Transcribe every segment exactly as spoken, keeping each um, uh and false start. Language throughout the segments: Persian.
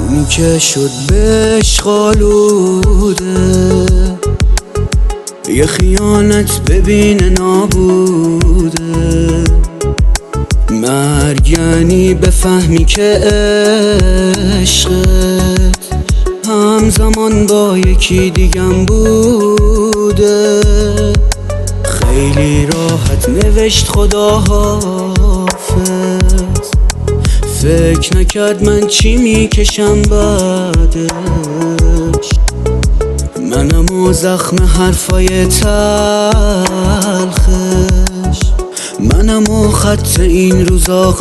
اونی که شد بهش خالوده، یه خیانت ببینه نابوده. مرگ یعنی بفهمی که عشقت همزمان با یکی دیگم بوده. خیلی راحت نوشت خدا حافظ، فکر نکرد من چی میکشم بعدش. منم و زخم حرفای تلخش، منم و خط این روزا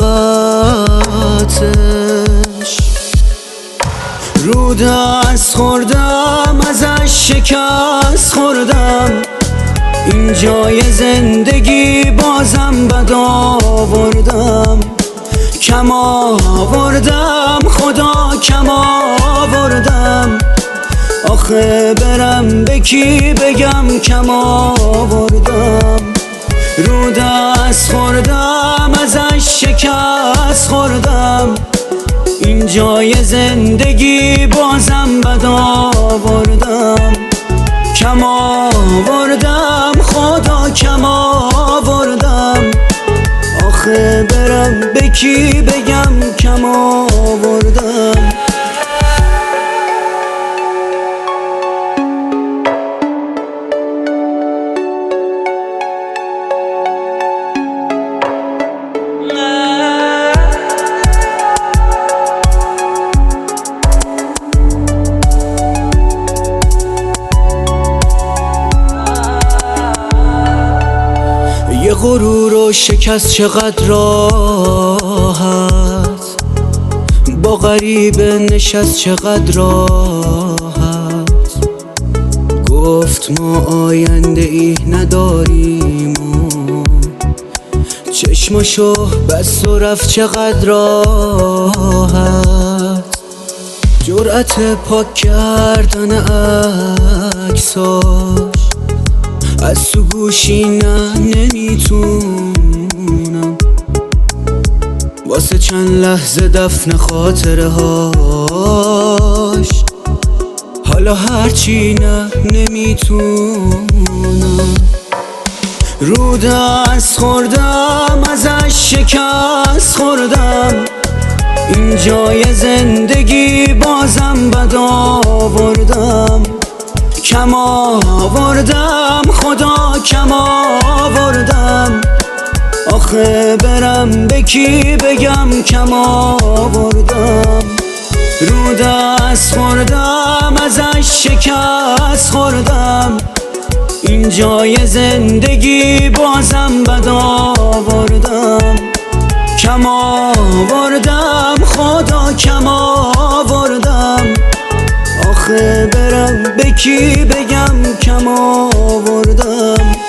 قطعش. رو دست خوردم ازش شکست خوردم، این جای زندگی بازم بد آوردم. کم آوردم خدا کم آوردم، آخه برم به کی بگم کم آوردم. رو دست خوردم ازش شکست خوردم، این جای زندگی بازم بد آوردم. کم آوردم خدا کم آوردم، آخه برم به کی بگم کم آوردم. یه غرور و شکست چقدر راحت، با غریبه نشست چقدر راحت. گفت ما آینده ای نداریم و چشماشو بست و رفت چقدر راحت. جرأت پاک کردن عکساش از تو گوشی نه نمیتونم، واسه چند لحظه دفن خاطره هاش. حالا هرچی نه نمیتونم. رو دست خوردم ازش شکست خوردم، این جای زندگی بازم بد آوردم. کم آوردم خدا کم آوردم، آخه برم به کی بگم کم آوردم. رو دست خوردم ازش شکست خوردم، این جای زندگی بازم بد آوردم. کم آوردم خدا کم آوردم، آخه برم به کی بگم کم آوردم.